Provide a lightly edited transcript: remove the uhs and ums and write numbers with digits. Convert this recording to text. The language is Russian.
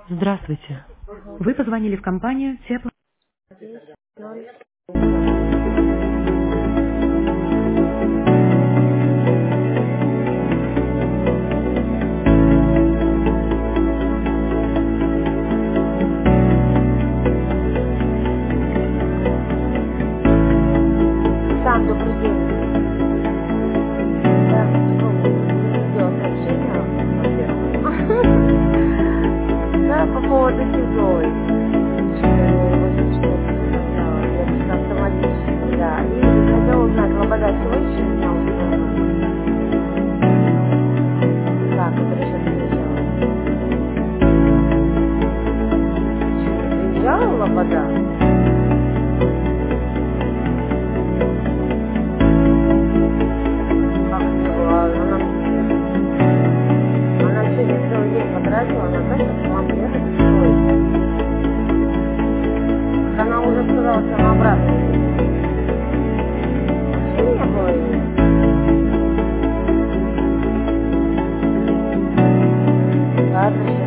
Здравствуйте. Вы позвонили в компанию Тепло. 10:00. Да, добрый день. Я не видела сообщения, во-первых. Да, по поводу тяжелой. Что-то я не 84 сказала. Я просто автоматически, да. И хотела узнать, Лобода сегодняшний дня устроена? Да, которая сейчас приезжала. Что, не приезжала Лобода? Как не было? Она сегодня целый день потратила, она точно к вам приехать не стоит. Так она уже сказала, что она обратно едет. Вообще не было ее. Да, точно.